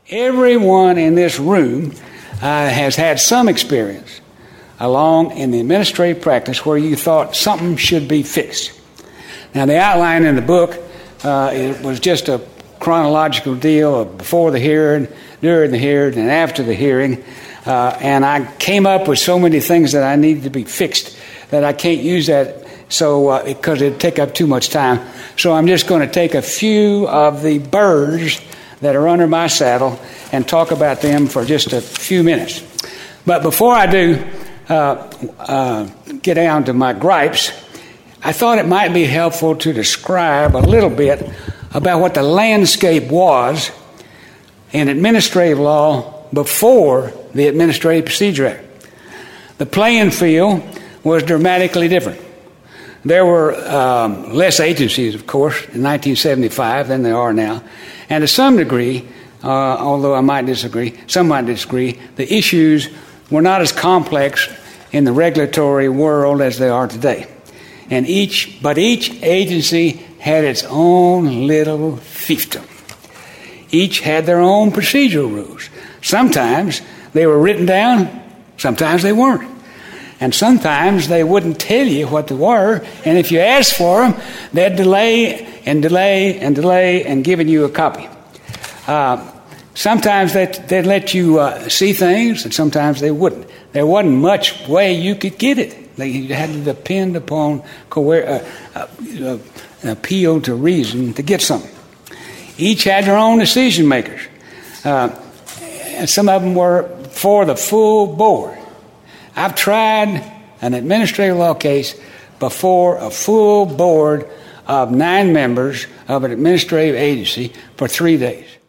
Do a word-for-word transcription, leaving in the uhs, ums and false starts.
Everyone in this room uh, has had some experience along in the administrative practice where you thought something should be fixed. Now, the outline in the book, uh, it was just a chronological deal of before the hearing, during the hearing, and after the hearing. Uh, and I came up with so many things that I needed to be fixed that I can't use that so uh, because it'd take up too much time. So I'm just going to take a few of the birds that are under my saddle and talk about them for just a few minutes. But before I do uh, uh, get down to my gripes, I thought it might be helpful to describe a little bit about what the landscape was in administrative law before the Administrative Procedure Act. The playing field was dramatically different. There were um, less agencies, of course, in nineteen seventy-five than there are now. And to some degree, uh, although I might disagree, some might disagree, the issues were not as complex in the regulatory world as they are today. And each, but each agency had its own little fiefdom. Each had their own procedural rules. Sometimes they were written down, sometimes they weren't. And sometimes they wouldn't tell you what they were, and if you asked for them, they'd delay and delay and delay and giving you a copy. Uh, sometimes they'd, they'd let you uh, see things, and sometimes they wouldn't. There wasn't much way you could get it. They, you had to depend upon coer- uh, uh, uh, appeal to reason to get something. Each had their own decision makers. Uh, and some of them were for the full board. I've tried an administrative law case before a full board of nine members of an administrative agency for three days.